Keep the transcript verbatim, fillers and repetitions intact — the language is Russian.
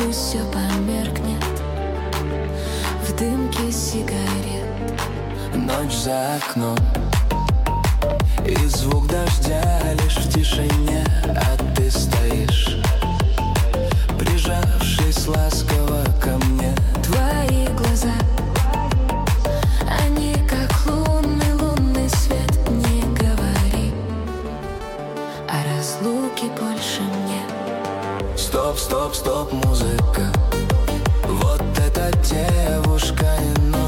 пусть все померкнет в дымке сигарет. Ночь за окном и звук дождя лишь в тишине, а ты стоишь, прижавшись ласково ко мне. Твои глаза, они как лунный, лунный свет. Не говори о разлуке больше мне. Стоп, стоп, стоп, музыка. Вот эта девушка не